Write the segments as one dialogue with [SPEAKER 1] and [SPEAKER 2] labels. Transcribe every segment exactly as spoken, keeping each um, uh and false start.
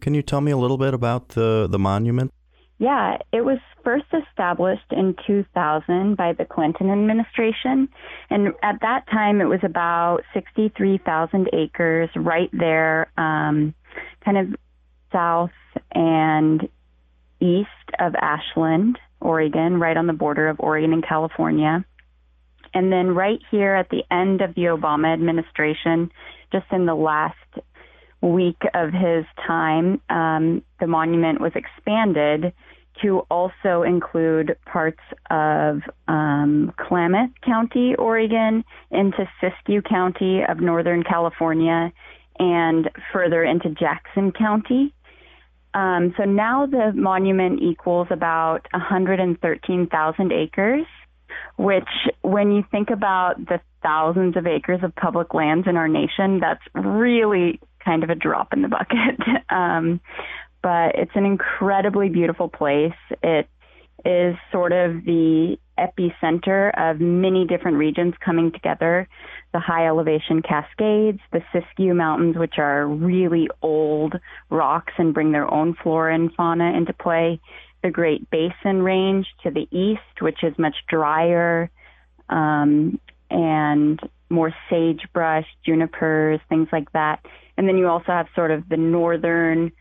[SPEAKER 1] Can you tell me a little bit about the, the monument?
[SPEAKER 2] Yeah, it was first established in two thousand by the Clinton administration. And at that time, it was about sixty-three thousand acres right there, um, kind of south and east of Ashland, Oregon, right on the border of Oregon and California. And then right here at the end of the Obama administration, just in the last week of his time, um, the monument was expanded to also include parts of um, Klamath County, Oregon, into Siskiyou County of Northern California, and further into Jackson County. Um, so now the monument equals about one hundred thirteen thousand acres, which when you think about the thousands of acres of public lands in our nation, that's really kind of a drop in the bucket. um, but it's an incredibly beautiful place. It is sort of the epicenter of many different regions coming together. The high elevation Cascades, the Siskiyou Mountains, which are really old rocks and bring their own flora and fauna into play. The Great Basin Range to the east, which is much drier um, and more sagebrush, junipers, things like that. And then you also have sort of the northernmost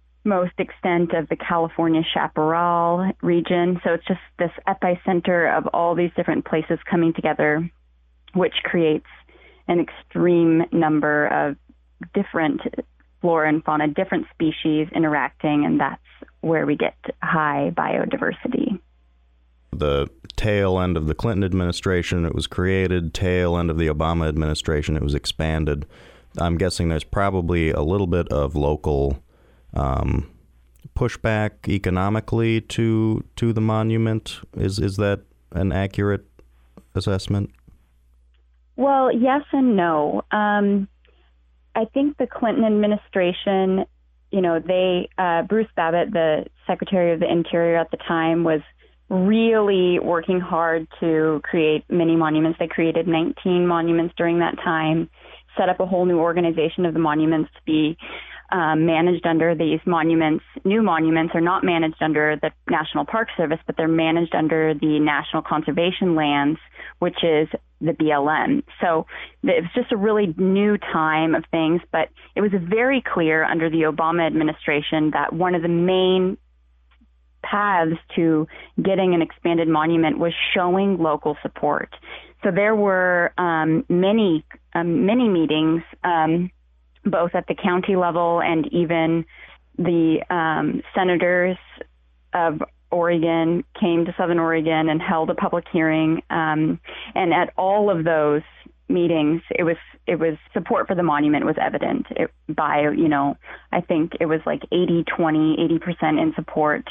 [SPEAKER 2] extent of the California Chaparral region. So it's just this epicenter of all these different places coming together, which creates an extreme number of different flora and fauna, different species interacting, and that's where we get high biodiversity.
[SPEAKER 1] The tail end of the Clinton administration, it was created. Tail end of the Obama administration, it was expanded. I'm guessing there's probably a little bit of local um, pushback economically to to the monument. Is is that an accurate assessment?
[SPEAKER 2] Well, yes and no. Um, I think the Clinton administration, you know, they uh, Bruce Babbitt, the Secretary of the Interior at the time, was really working hard to create many monuments. They created nineteen monuments during that time, set up a whole new organization of the monuments to be um, managed under these monuments. New monuments are not managed under the National Park Service, but they're managed under the National Conservation Lands, which is the B L M. So it was just a really new time of things, but it was very clear under the Obama administration that one of the main paths to getting an expanded monument was showing local support. So there were um, many, um, many meetings, um, both at the county level and even the um, senators of Oregon came to Southern Oregon and held a public hearing. Um, and at all of those meetings, it was it was support for the monument was evident it, by, you know, I think it was like eighty twenty, eighty percent in support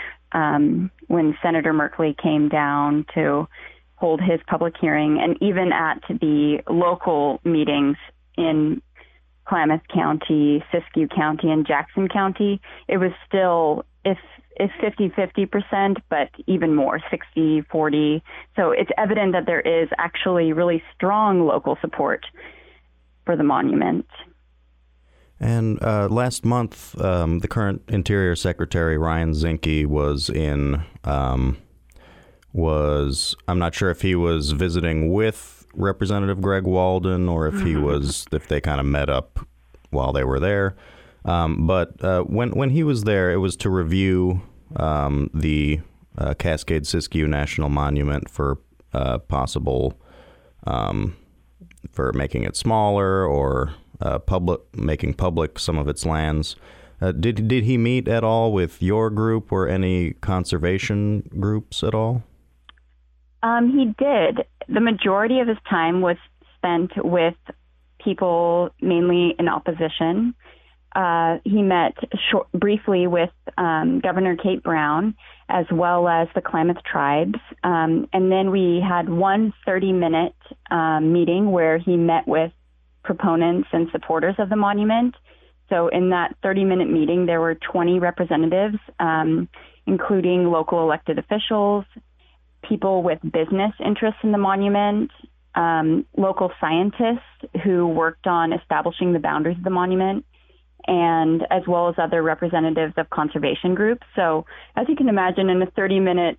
[SPEAKER 2] um, when Senator Merkley came down to hold his public hearing. And even at the local meetings in Klamath County, Siskiyou County, and Jackson County, it was still, if if fifty-fifty percent, but even more, sixty forty. So it's evident that there is actually really strong local support for the monument.
[SPEAKER 1] And uh, last month, um, the current Interior Secretary, Ryan Zinke, was in, um, was, I'm not sure if he was visiting with Representative Greg Walden or if mm-hmm. he was, if they kind of met up while they were there. Um, but uh, when when he was there, it was to review um, the uh, Cascade Siskiyou National Monument for uh, possible um, for making it smaller or uh, public making public some of its lands. Uh, did did he meet at all with your group or any conservation groups at all?
[SPEAKER 2] Um, he did. The majority of his time was spent with people mainly in opposition. Uh, he met short, briefly with um, Governor Kate Brown, as well as the Klamath tribes. Um, and then we had one thirty-minute um, meeting where he met with proponents and supporters of the monument. So in that thirty-minute meeting, there were twenty representatives, um, including local elected officials, people with business interests in the monument, um, local scientists who worked on establishing the boundaries of the monument, and as well as other representatives of conservation groups. So as you can imagine, in a thirty minute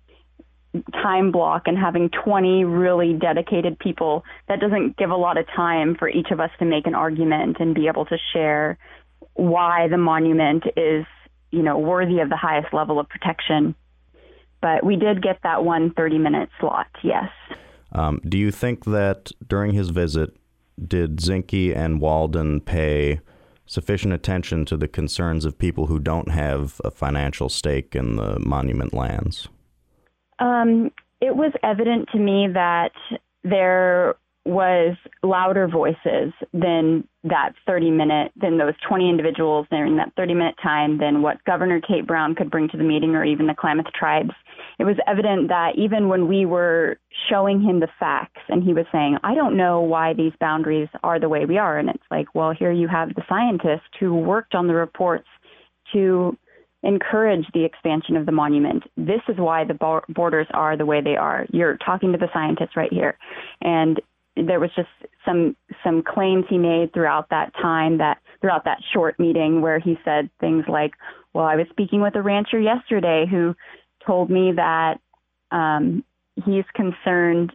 [SPEAKER 2] time block and having twenty really dedicated people, that doesn't give a lot of time for each of us to make an argument and be able to share why the monument is, you know, worthy of the highest level of protection. But we did get that one thirty minute slot, yes.
[SPEAKER 1] Um, do you think that during his visit, did Zinke and Walden pay sufficient attention to the concerns of people who don't have a financial stake in the monument lands?
[SPEAKER 2] Um, it was evident to me that there was louder voices than that thirty minute, than those twenty individuals during that thirty minute time, than what Governor Kate Brown could bring to the meeting, or even the Klamath tribes. It was evident that even when we were showing him the facts and he was saying, I don't know why these boundaries are the way we are. And it's like, well, here you have the scientists who worked on the reports to encourage the expansion of the monument. This is why the borders are the way they are. You're talking to the scientists right here. And there was just some some claims he made throughout that time, that throughout that short meeting, where he said things like, well, I was speaking with a rancher yesterday who told me that um, he's concerned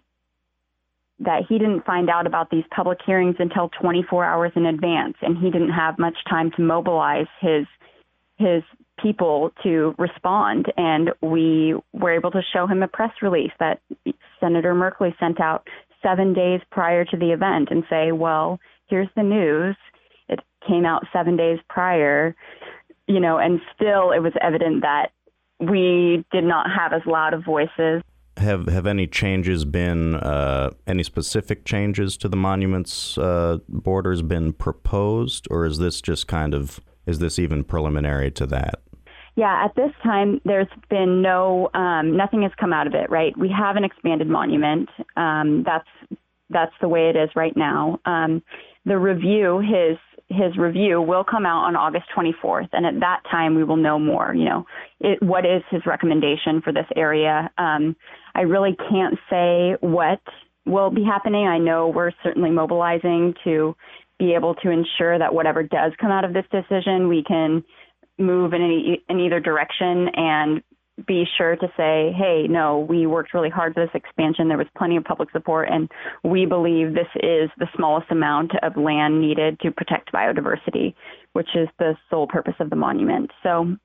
[SPEAKER 2] that he didn't find out about these public hearings until twenty-four hours in advance, and he didn't have much time to mobilize his his people to respond. And we were able to show him a press release that Senator Merkley sent out seven days prior to the event and say, well, here's the news. It came out seven days prior, you know, and still it was evident that we did not have as loud of voices.
[SPEAKER 1] Have have any changes been, uh, any specific changes to the monument's uh, borders been proposed, or is this just kind of, is this even preliminary to that?
[SPEAKER 2] Yeah, at this time, there's been no, um, nothing has come out of it, right? We have an expanded monument. Um, that's that's the way it is right now. Um, the review, his his review will come out on August twenty-fourth, and at that time we will know more. You know, it, what is his recommendation for this area? Um, I really can't say what will be happening. I know we're certainly mobilizing to be able to ensure that whatever does come out of this decision, we can move in, any, in either direction and be sure to say, hey, no, we worked really hard for this expansion. There was plenty of public support, and we believe this is the smallest amount of land needed to protect biodiversity, which is the sole purpose of the monument. So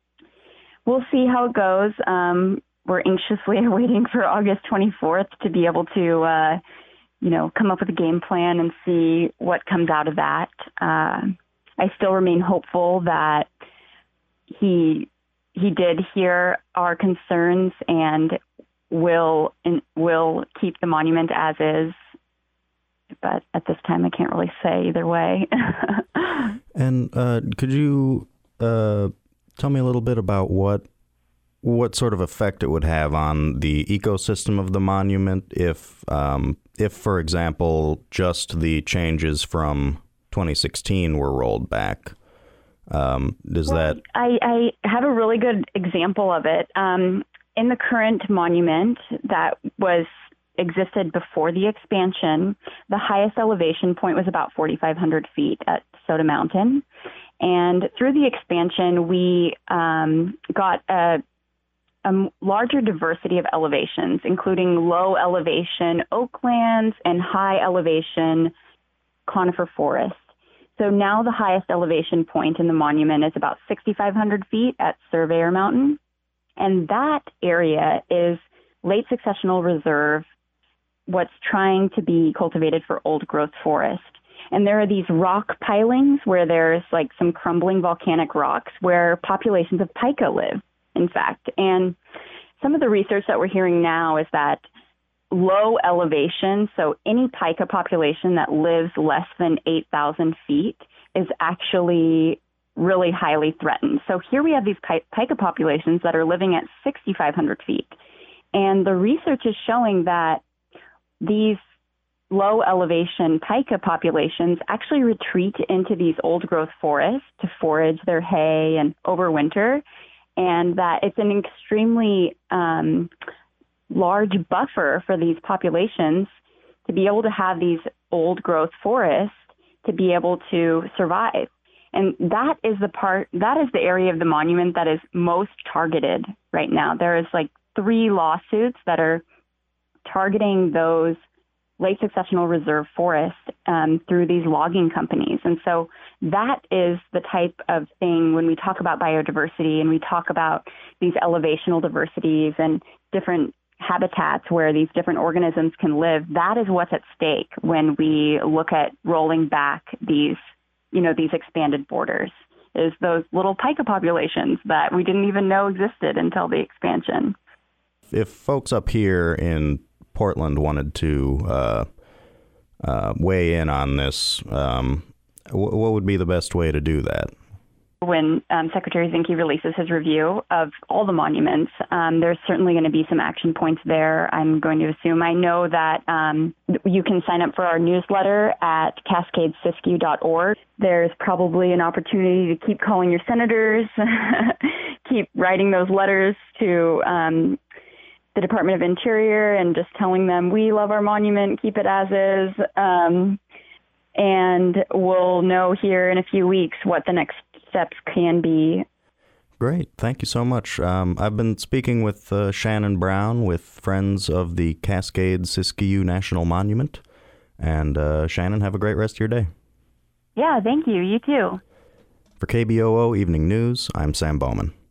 [SPEAKER 2] we'll see how it goes. Um, we're anxiously awaiting for August twenty-fourth to be able to, uh, you know, come up with a game plan and see what comes out of that. Uh, I still remain hopeful that he he did hear our concerns and will and will keep the monument as is. But at this time, I can't really say either way.
[SPEAKER 1] And uh, could you uh, tell me a little bit about what what sort of effect it would have on the ecosystem of the monument if, um, if, for example, just the changes from twenty sixteen were rolled back? Um, does
[SPEAKER 2] well,
[SPEAKER 1] that?
[SPEAKER 2] I, I have a really good example of it. Um, in the current monument that was existed before the expansion, the highest elevation point was about forty-five hundred feet at Soda Mountain. And through the expansion, we um, got a, a larger diversity of elevations, including low elevation oaklands and high elevation conifer forests. So now the highest elevation point in the monument is about sixty-five hundred feet at Surveyor Mountain. And that area is late successional reserve, what's trying to be cultivated for old growth forest. And there are these rock pilings where there's like some crumbling volcanic rocks where populations of pika live, in fact. And some of the research that we're hearing now is that low elevation, so any pika population that lives less than eight thousand feet is actually really highly threatened. So here we have these pika populations that are living at sixty-five hundred feet. And the research is showing that these low elevation pika populations actually retreat into these old growth forests to forage their hay and overwinter, and that it's an extremely um, large buffer for these populations to be able to have these old growth forests to be able to survive. And that is the part, that is the area of the monument that is most targeted right now. There is like three lawsuits that are targeting those late successional reserve forests um, through these logging companies. And so that is the type of thing when we talk about biodiversity and we talk about these elevational diversities and different habitats where these different organisms can live. That is what's at stake when we look at rolling back these, you know, these expanded borders, is those little pika populations that we didn't even know existed until the expansion.
[SPEAKER 1] If folks up here in Portland wanted to uh, uh, weigh in on this, um, w- what would be the best way to do that?
[SPEAKER 2] When um, Secretary Zinke releases his review of all the monuments, um, there's certainly going to be some action points there, I'm going to assume. I know that um, you can sign up for our newsletter at cascade siskiyou dot org. There's probably an opportunity to keep calling your senators, keep writing those letters to um, the Department of Interior and just telling them we love our monument, keep it as is. Um, and we'll know here in a few weeks what the next steps can be.
[SPEAKER 1] Great. Thank you so much. Um, I've been speaking with uh, Shannon Brown with Friends of the Cascade Siskiyou National Monument. And uh, Shannon, have a great rest of your day.
[SPEAKER 2] Yeah, thank you. You too.
[SPEAKER 1] For K B O O Evening News, I'm Sam Bowman.